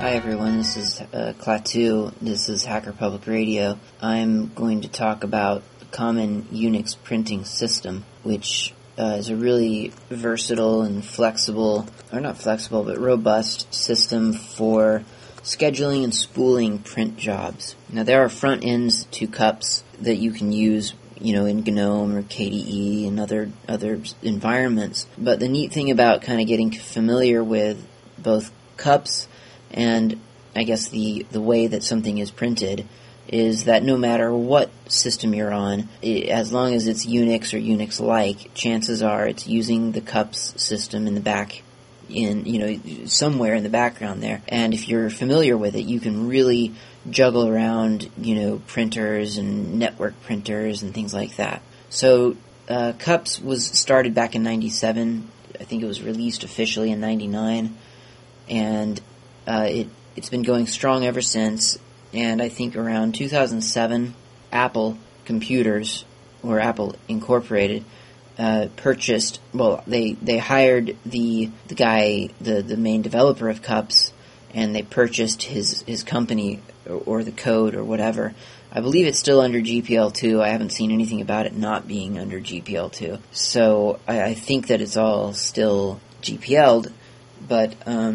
Hi everyone, this is Klaatu. This is Hacker Public Radio. I'm going to talk about the Common Unix Printing System, which is a really versatile and flexible, or not flexible, but robust system for scheduling and spooling print jobs. Now there are front ends to CUPS that you can use, in GNOME or KDE and other environments. But the neat thing about kind of getting familiar with both CUPS and I guess the way that something is printed is that no matter what system you're on, as long as it's Unix or Unix-like, chances are it's using the CUPS system in the back, somewhere in the background there. And if you're familiar with it, you can really juggle around, printers and network printers and things like that. So CUPS was started back in 97. I think it was released officially in 99. And it's been going strong ever since, and I think around 2007, Apple Computers, or Apple Incorporated, purchased, they hired the guy, the main developer of CUPS, and they purchased his company, or the code, or whatever. I believe it's still under GPL2. I haven't seen anything about it not being under GPL2. So I think that it's all still GPL'd, but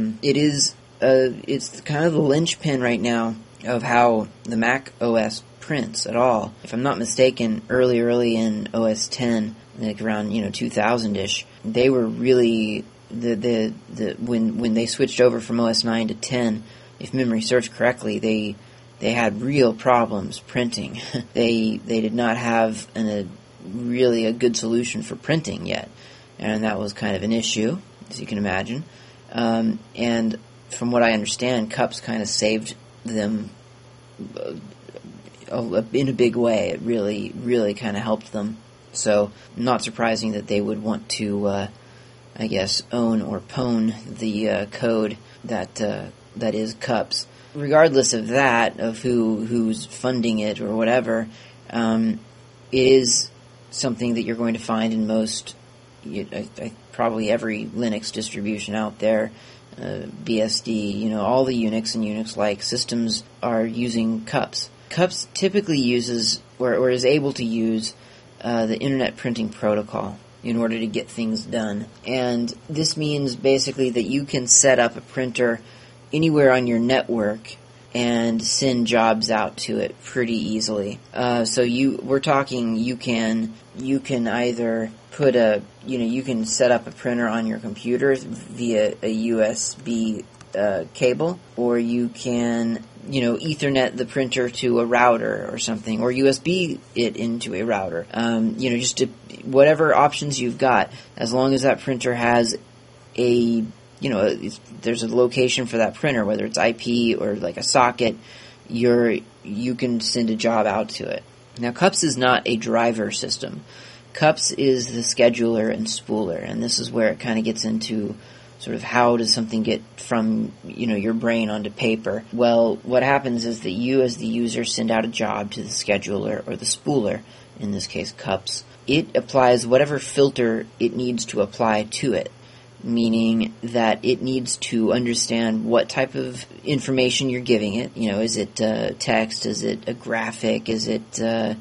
it's kind of the linchpin right now of how the Mac OS prints at all. If I'm not mistaken, early in OS 10, like around 2000ish, they were really when they switched over from OS 9 to 10. If memory serves correctly, they had real problems printing. they did not have really a good solution for printing yet, and that was kind of an issue, as you can imagine. And from what I understand, CUPS kind of saved them in a big way. It really, really kind of helped them. So, not surprising that they would want to, own or pwn the code that is CUPS. Regardless of that, of who's funding it or whatever, it is something that you're going to find in most, probably every Linux distribution out there. BSD, all the Unix and Unix-like systems are using CUPS. CUPS typically uses, or is able to use, the Internet Printing Protocol in order to get things done. And this means basically that you can set up a printer anywhere on your network and send jobs out to it pretty easily. We're talking you can either put you can set up a printer on your computer via a USB cable, or you can, Ethernet the printer to a router or something, or USB it into a router. Whatever options you've got, as long as that printer has there's a location for that printer, whether it's IP or like a socket, you can send a job out to it. Now, CUPS is not a driver system. CUPS is the scheduler and spooler, and this is where it kind of gets into sort of how does something get from, your brain onto paper. Well, what happens is that you as the user send out a job to the scheduler or the spooler, in this case CUPS. It applies whatever filter it needs to apply to it, meaning that it needs to understand what type of information you're giving it. Is it text? Is it a graphic? Is it, is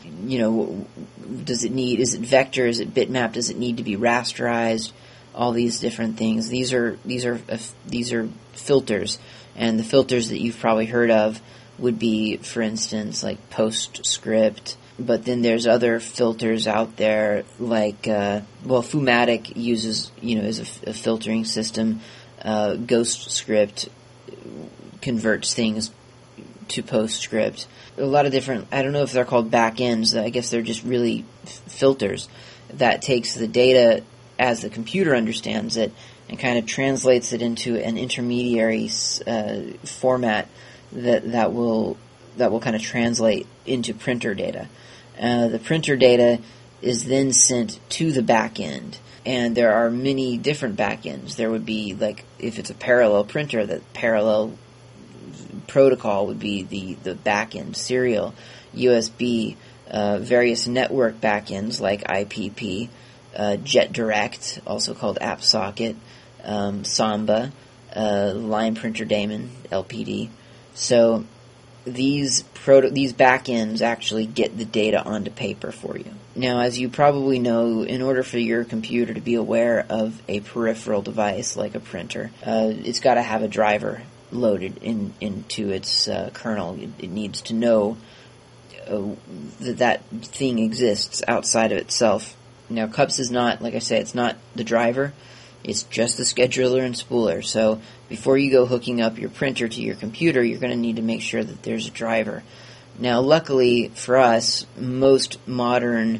it vector? Is it bitmap? Does it need to be rasterized? All these different things. These are filters, and the filters that you've probably heard of would be, for instance, like PostScript. But then there's other filters out there like, Fumatic uses, is a filtering system. GhostScript converts things to PostScript. A lot of different, I don't know if they're called backends. I guess they're just really filters that takes the data as the computer understands it and kind of translates it into an intermediary format that will kind of translate into printer data. The printer data is then sent to the back end, and there are many different back ends. There would be, like, if it's a parallel printer, the parallel protocol would be the back end, serial, USB, various network back ends like IPP, JetDirect, also called AppSocket, Samba, line printer daemon, LPD. So these backends actually get the data onto paper for you. Now, as you probably know, in order for your computer to be aware of a peripheral device like a printer, it's got to have a driver loaded into its kernel. It needs to know that thing exists outside of itself. Now, CUPS is not, like I say, it's not the driver. It's just the scheduler and spooler. So before you go hooking up your printer to your computer, you're going to need to make sure that there's a driver. Now, luckily for us, most major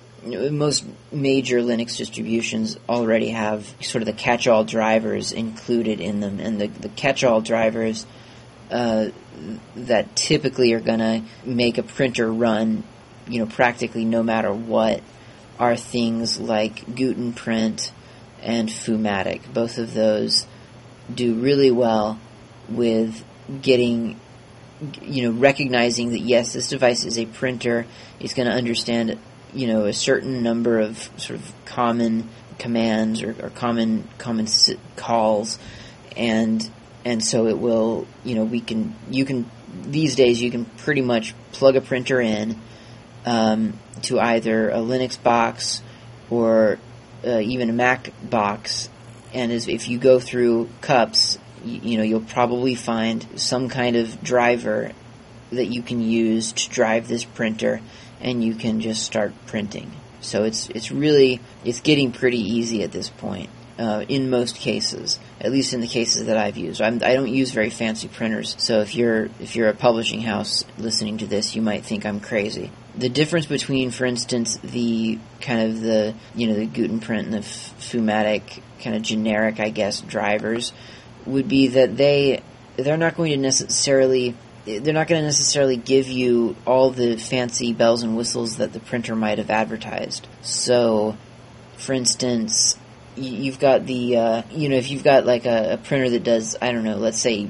Linux distributions already have sort of the catch-all drivers included in them. And the catch-all drivers that typically are going to make a printer run, practically no matter what, are things like GutenPrint and Fumatic. Both of those do really well with getting, recognizing that yes, this device is a printer. It's going to understand, a certain number of sort of common commands or common calls, and so it will, these days you can pretty much plug a printer in to either a Linux box or even a Mac box, and if you go through CUPS, you'll probably find some kind of driver that you can use to drive this printer, and you can just start printing. So it's getting pretty easy at this point. In most cases, at least in the cases that I've used. I don't use very fancy printers, so if you're a publishing house listening to this, you might think I'm crazy. The difference between, for instance, the GutenPrint and the Fumatic kind of generic, I guess, drivers would be that they're not going to necessarily give you all the fancy bells and whistles that the printer might have advertised. So, for instance, you've got the, if you've got like a printer that does, I don't know, let's say,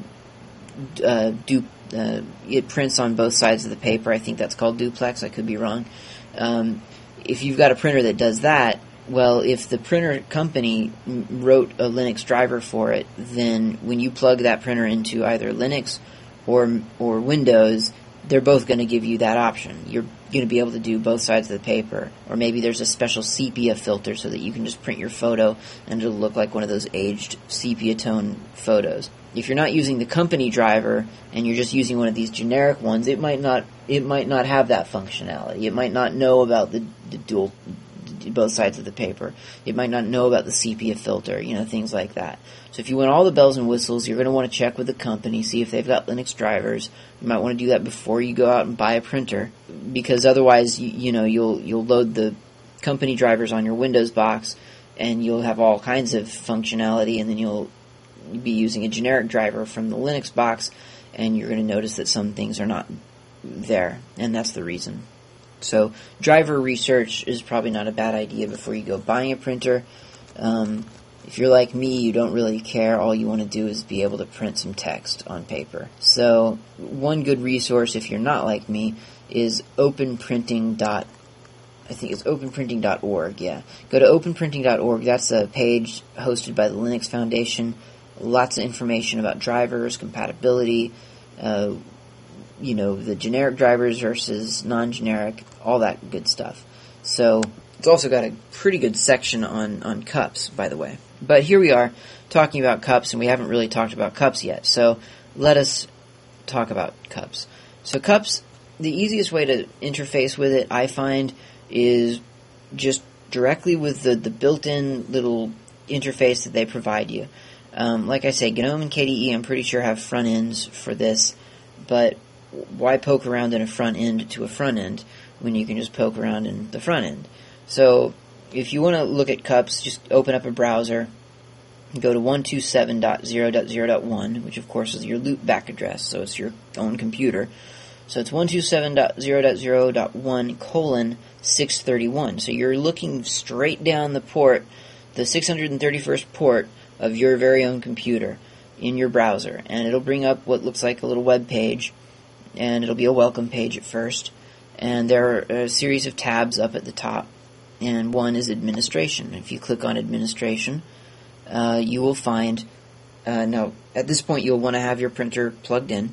it prints on both sides of the paper. I think that's called duplex. I could be wrong. If you've got a printer that does that, well, if the printer company wrote a Linux driver for it, then when you plug that printer into either Linux or Windows, they're both going to give you that option. You're going to be able to do both sides of the paper. Or maybe there's a special sepia filter so that you can just print your photo and it'll look like one of those aged sepia tone photos. If you're not using the company driver and you're just using one of these generic ones, it might not have that functionality. It might not know about the dual both sides of the paper. It might not know about the sepia filter, things like that. So if you want all the bells and whistles, you're going to want to check with the company, see if they've got Linux drivers. You might want to do that before you go out and buy a printer, because otherwise, you'll load the company drivers on your Windows box, and you'll have all kinds of functionality, and then you'll be using a generic driver from the Linux box, and you're going to notice that some things are not there, and that's the reason. So driver research is probably not a bad idea before you go buying a printer. If you're like me, you don't really care. All you want to do is be able to print some text on paper. So one good resource, if you're not like me, is openprinting.org. Yeah. Go to openprinting.org. That's a page hosted by the Linux Foundation. Lots of information about drivers, compatibility, the generic drivers versus non-generic, all that good stuff. So it's also got a pretty good section on CUPS, by the way. But here we are talking about CUPS, and we haven't really talked about CUPS yet. So let us talk about CUPS. So CUPS, the easiest way to interface with it, I find, is just directly with the built-in little interface that they provide you. Like I say, GNOME and KDE, I'm pretty sure, have front ends for this, but why poke around in a front end to a front end when you can just poke around in the front end? So if you want to look at CUPS, just open up a browser, go to 127.0.0.1, which of course is your loopback address, so it's your own computer. So it's 127.0.0.1:631. So you're looking straight down the port, the 631st port of your very own computer in your browser, and it'll bring up what looks like a little web page, and it'll be a welcome page at first, and there are a series of tabs up at the top, and one is administration. If you click on administration, you will find Now, at this point, you'll want to have your printer plugged in,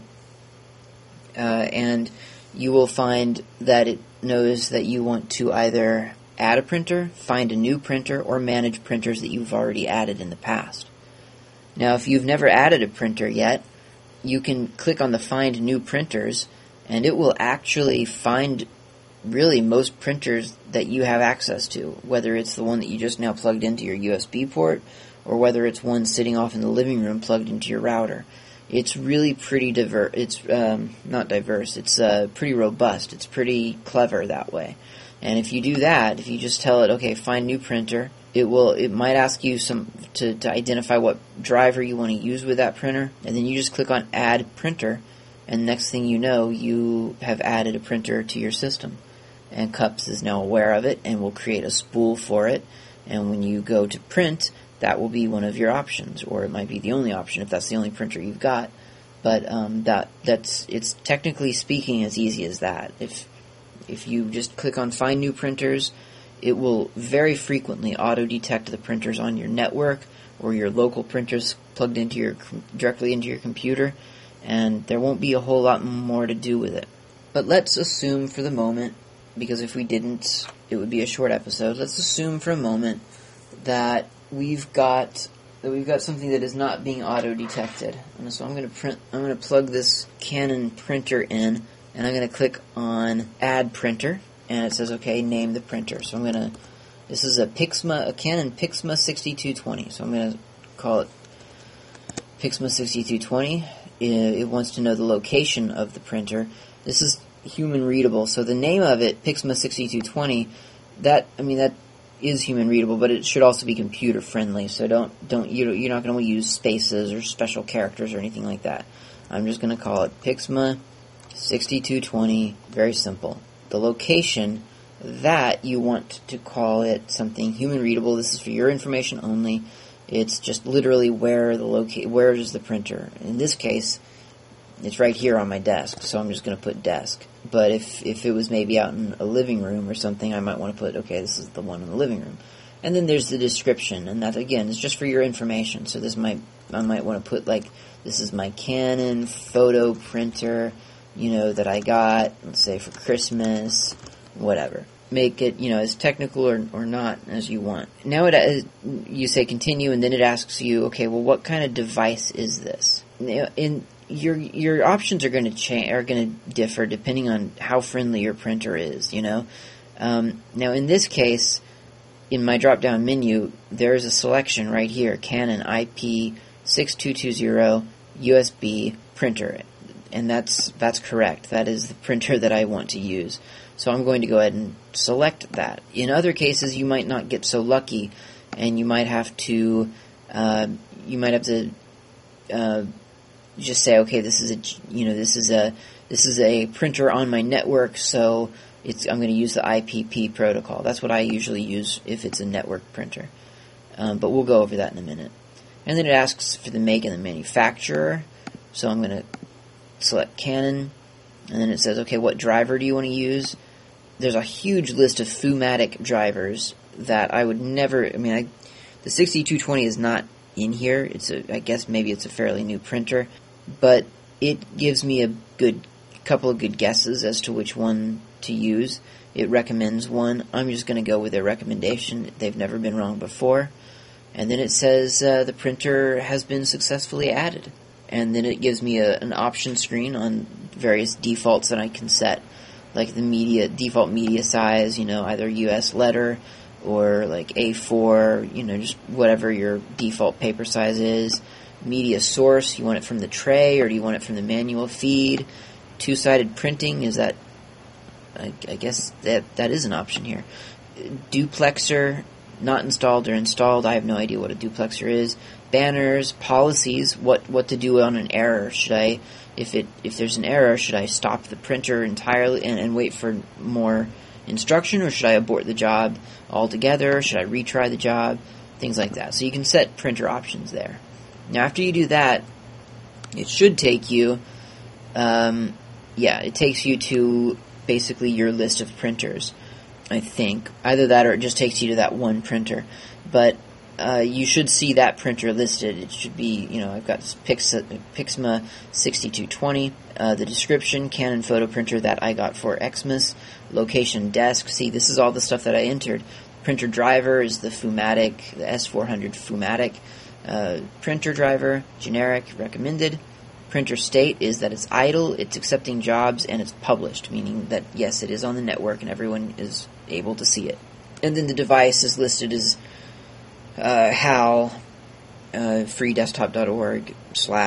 and you will find that it knows that you want to either add a printer, find a new printer, or manage printers that you've already added in the past. Now, if you've never added a printer yet, you can click on the Find New Printers, and it will actually find really most printers that you have access to, whether it's the one that you just now plugged into your USB port, or whether it's one sitting off in the living room plugged into your router. It's really pretty diverse. It's not diverse. It's pretty robust. It's pretty clever that way. And if you do that, if you just tell it, okay, find new printer, it might ask you to identify what driver you want to use with that printer, and then you just click on Add Printer, and next thing you know, you have added a printer to your system. And CUPS is now aware of it and will create a spool for it. And when you go to print, that will be one of your options, or it might be the only option if that's the only printer you've got. But it's technically speaking as easy as that. If you just click on Find New Printers, it will very frequently auto-detect the printers on your network or your local printers plugged directly into your computer, and there won't be a whole lot more to do with it. But let's assume for the moment, because if we didn't, it would be a short episode. Let's assume for a moment that we've got something that is not being auto-detected. And so I'm going to plug this Canon printer in, and I'm going to click on Add Printer, and it says, okay, name the printer. So this is a Canon Pixma 6220. So I'm going to call it Pixma 6220. It wants to know the location of the printer. This is human readable, so the name of it, Pixma 6220, that is human readable, but it should also be computer friendly. So you're not going to use spaces or special characters or anything like that. I'm just going to call it Pixma 6220. Very simple. The location, that you want to call it something human readable. This is for your information only. It's just literally where is the printer. In this case, it's right here on my desk, so I'm just going to put desk. But if it was maybe out in a living room or something, I might want to put, okay, this is the one in the living room. And then there's the description, and that, again, is just for your information. So I might want to put, like, this is my Canon photo printer, that I got, let's say, for Christmas, whatever. Make it, as technical or not as you want. Now you say continue, and then it asks you, okay, well, what kind of device is this? Your options are going to differ depending on how friendly your printer is. Now, in this case, in my drop-down menu, there is a selection right here: Canon IP6220 USB printer, and that's correct. That is the printer that I want to use. So I'm going to go ahead and select that. In other cases, you might not get so lucky, and you might have to just say, okay, this is a printer on my network, so I'm going to use the IPP protocol. That's what I usually use if it's a network printer. But we'll go over that in a minute. And then it asks for the make and the manufacturer. So I'm going to select Canon, and then it says, okay, what driver do you want to use? There's a huge list of Fumatic drivers that I would never. The 6220 is not in here. I guess maybe it's a fairly new printer, but it gives me a couple of good guesses as to which one to use. It recommends one. I'm just going to go with their recommendation. They've never been wrong before. And then it says the printer has been successfully added. And then it gives me an option screen on various defaults that I can set, like the default media size, either US letter or like A4, just whatever your default paper size is. Media source, you want it from the tray or do you want it from the manual feed? Two-sided printing, is that, I guess that is an option here. Duplexer, not installed or installed, I have no idea what a duplexer is. Banners, policies, what to do on an error. If there's an error, should I stop the printer entirely and wait for more instruction, or should I abort the job altogether? Should I retry the job? Things like that. So you can set printer options there. Now, after you do that, it should take you, it takes you to basically your list of printers, I think. Either that or it just takes you to that one printer. But you should see that printer listed. It should be, I've got this Pixma 6220, the description, Canon photo printer that I got for Xmas, location desk. See, this is all the stuff that I entered. Printer driver is the Fumatic, the S400 Fumatic. Printer driver, generic, recommended. Printer state is that it's idle, it's accepting jobs, and it's published, meaning that, yes, it is on the network and everyone is able to see it. And then the device is listed as HAL, freedesktop.org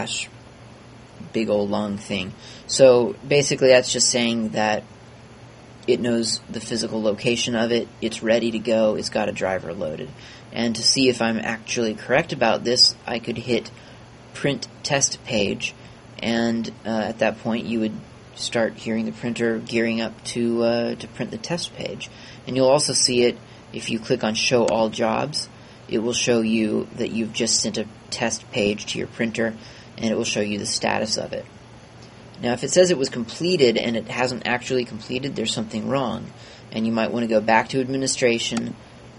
/ big old long thing. So basically that's just saying that it knows the physical location of it, it's ready to go, it's got a driver loaded. And to see if I'm actually correct about this, I could hit print test page, and at that point you would start hearing the printer gearing up to print the test page. And you'll also see it if you click on show all jobs. It will show you that you've just sent a test page to your printer, and it will show you the status of it. Now, if it says it was completed and it hasn't actually completed, there's something wrong. And you might want to go back to administration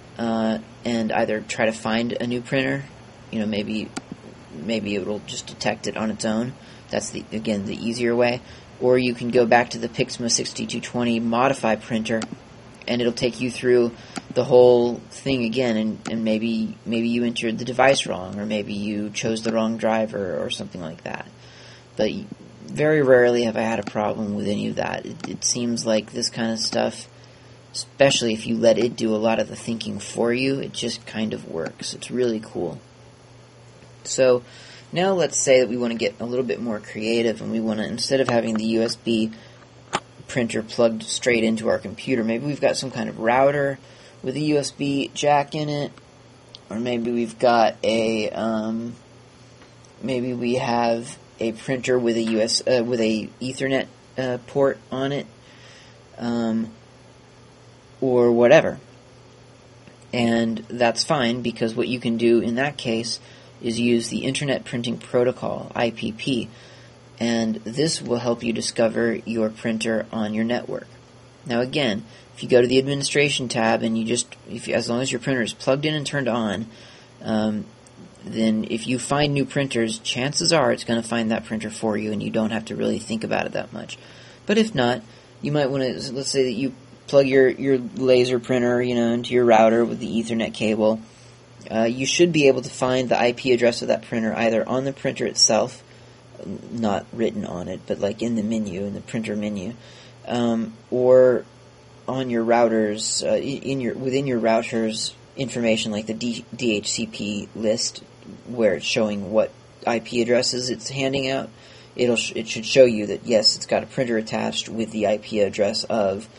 and either try to find a new printer. Maybe it will just detect it on its own. That's, the easier way. Or you can go back to the Pixma 6220 modify printer, and it'll take you through the whole thing again, and maybe you entered the device wrong, or maybe you chose the wrong driver, or something like that. But very rarely have I had a problem with any of that. It seems like this kind of stuff, especially if you let it do a lot of the thinking for you, it just kind of works. It's really cool. So now let's say that we want to get a little bit more creative, and we want to, instead of having the USB printer plugged straight into our computer, maybe we've got some kind of router with a USB jack in it, or maybe we've got maybe we have a printer with a with a Ethernet port on it, or whatever. And that's fine, because what you can do in that case is use the Internet Printing Protocol, IPP, and this will help you discover your printer on your network. Now again, if you go to the administration tab and as long as your printer is plugged in and turned on, then if you find new printers, chances are it's going to find that printer for you, and you don't have to really think about it that much. But if not, you might want to, let's say that you plug your laser printer, into your router with the Ethernet cable. You should be able to find the IP address of that printer either on the printer itself, not written on it, but like in the menu, in the printer menu, or on your routers, within your router's information, like the DHCP list, where it's showing what IP addresses it's handing out. It should show you that yes, it's got a printer attached with the IP address of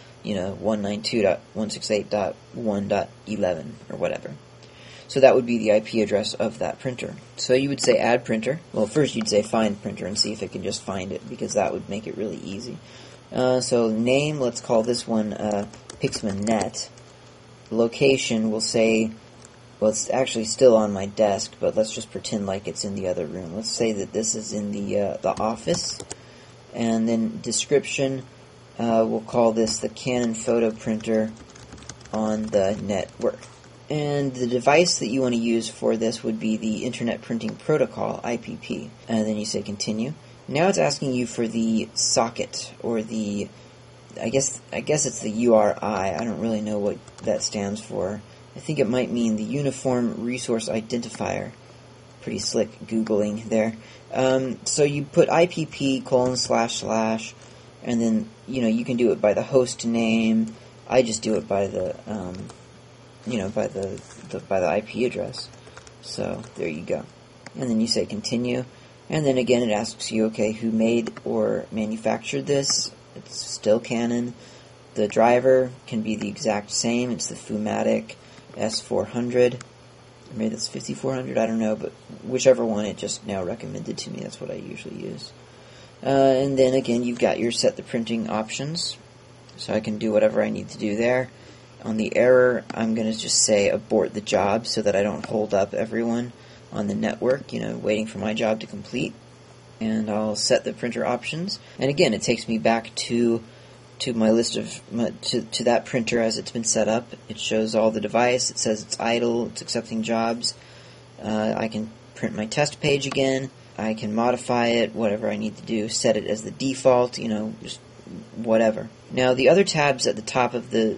192.168.1.11 or whatever. So that would be the IP address of that printer. So you would say add printer. Well, first you'd say find printer and see if it can just find it, because that would make it really easy. So name, let's call this one PixmaNet. Location, we'll say, well, it's actually still on my desk, but let's just pretend like it's in the other room. Let's say that this is in the office. And then description, we'll call this the Canon photo printer on the network. And the device that you want to use for this would be the Internet Printing Protocol, IPP. And then you say continue. Now it's asking you for the socket, or the, I guess it's the URI. I don't really know what that stands for. I think it might mean the Uniform Resource Identifier. Pretty slick Googling there. So you put IPP : / and then, you can do it by the host name. I just do it by the, by the IP address. So there you go. And then you say continue. And then again it asks you, okay, who made or manufactured this? It's still Canon. The driver can be the exact same. It's the Fumatic S400. Maybe that's 5400, I don't know, but whichever one it just now recommended to me, that's what I usually use. And then again, you've got your set the printing options, so I can do whatever I need to do there. On the error, I'm going to just say abort the job so that I don't hold up everyone on the network, waiting for my job to complete. And I'll set the printer options. And again, it takes me back to to my list of to that printer as it's been set up. It shows all the device. It says it's idle. It's accepting jobs. I can print my test page again. I can modify it, whatever I need to do. Set it as the default. Just whatever. Now the other tabs at the top of the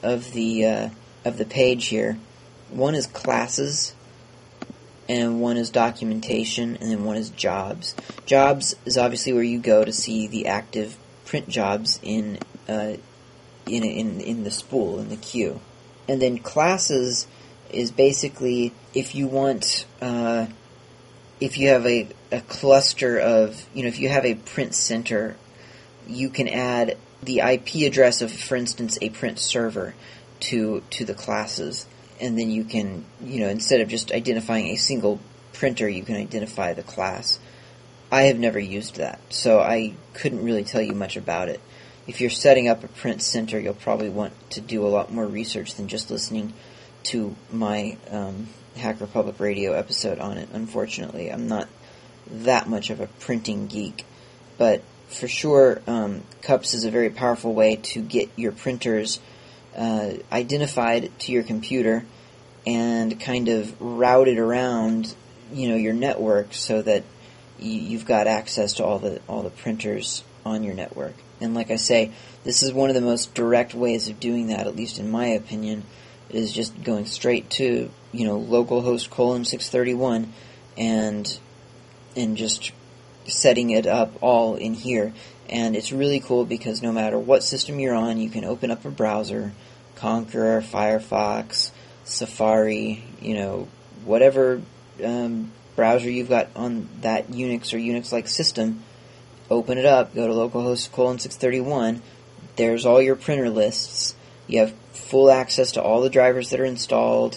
page here. One is classes, and one is documentation, and then one is jobs. Jobs is obviously where you go to see the active print jobs in the spool, in the queue. And then classes is basically if you want, if you have a cluster of, if you have a print center, you can add the IP address of, for instance, a print server to the classes. And then you can, instead of just identifying a single printer, you can identify the class. I have never used that, so I couldn't really tell you much about it. If you're setting up a print center, you'll probably want to do a lot more research than just listening to my Hacker Public Radio episode on it. Unfortunately, I'm not that much of a printing geek, but for sure, CUPS is a very powerful way to get your printers identified to your computer and kind of routed around, your network so that you've got access to all the printers on your network. And like I say, this is one of the most direct ways of doing that, at least in my opinion, is just going straight to, localhost :631 and just setting it up all in here. And it's really cool because no matter what system you're on, you can open up a browser, Conqueror, Firefox, Safari, whatever browser you've got on that Unix or Unix-like system, open it up, go to localhost :631, there's all your printer lists, you have full access to all the drivers that are installed,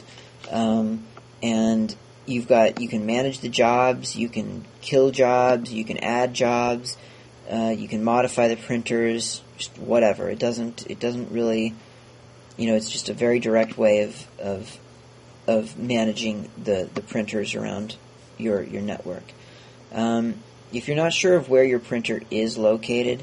and you can manage the jobs, you can kill jobs, you can add jobs, you can modify the printers, just whatever. It doesn't really, it's just a very direct way of managing the printers around your network. If you're not sure of where your printer is located,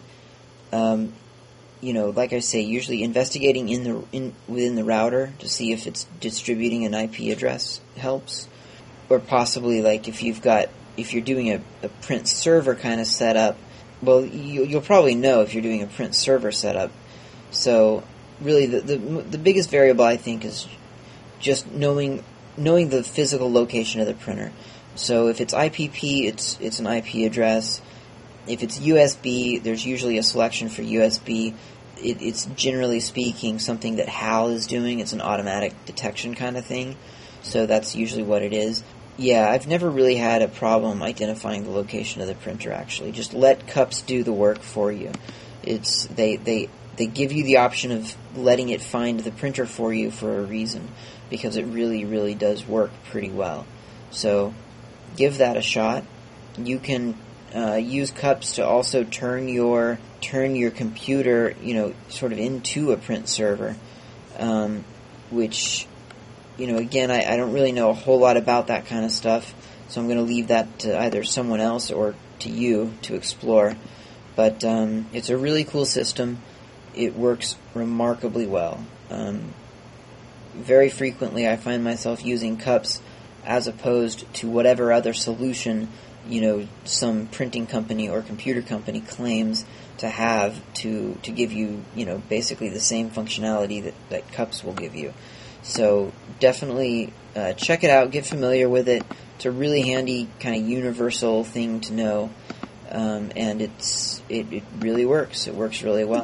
like I say, usually investigating within the router to see if it's distributing an IP address helps, or possibly like if you're doing a print server kind of setup. Well, you'll probably know if you're doing a print server setup. So really, the biggest variable I think is just knowing the physical location of the printer. So if it's IPP, it's an IP address. If it's USB, there's usually a selection for USB. It's generally speaking something that HAL is doing. It's an automatic detection kind of thing. So that's usually what it is. Yeah, I've never really had a problem identifying the location of the printer, actually. Just let CUPS do the work for you. They give you the option of letting it find the printer for you for a reason, because it really, really does work pretty well. So give that a shot. You can use CUPS to also turn your computer, sort of into a print server, which, again, I don't really know a whole lot about that kind of stuff, so I'm going to leave that to either someone else or to you to explore. But it's a really cool system. It works remarkably well. Very frequently I find myself using CUPS as opposed to whatever other solution, some printing company or computer company claims to have to give you, basically the same functionality that CUPS will give you. So definitely check it out, get familiar with it. It's a really handy kind of universal thing to know, and it really works. It works really well.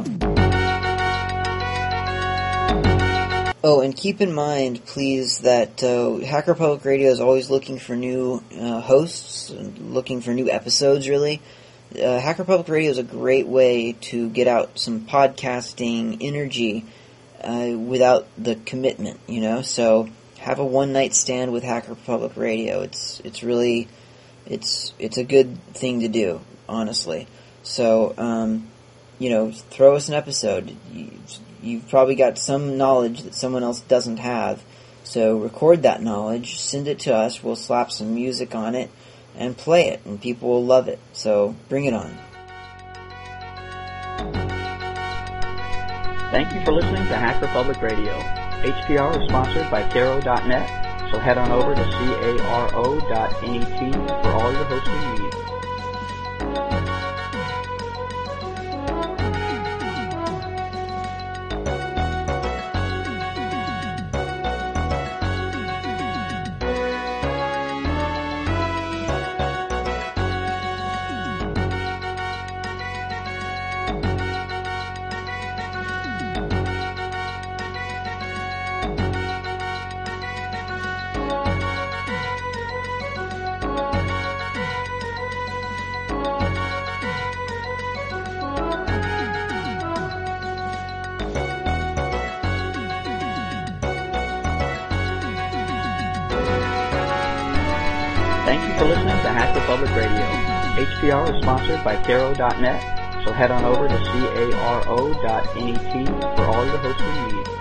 Oh, and keep in mind, please, that Hacker Public Radio is always looking for new hosts, looking for new episodes, really. Hacker Public Radio is a great way to get out some podcasting energy without the commitment, So have a one-night stand with Hacker Public Radio. It's a good thing to do, honestly. So, throw us an episode. You've probably got some knowledge that someone else doesn't have, so record that knowledge, send it to us, we'll slap some music on it, and play it, and people will love it, so bring it on. Thank you for listening to Hacker Public Radio. HPR is sponsored by Caro.net, so head on over to caro.net for all your hosting needs. Thank you for listening to Hacker Public Radio. HPR is sponsored by Caro.net, so head on over to caro.net for all your hosting needs.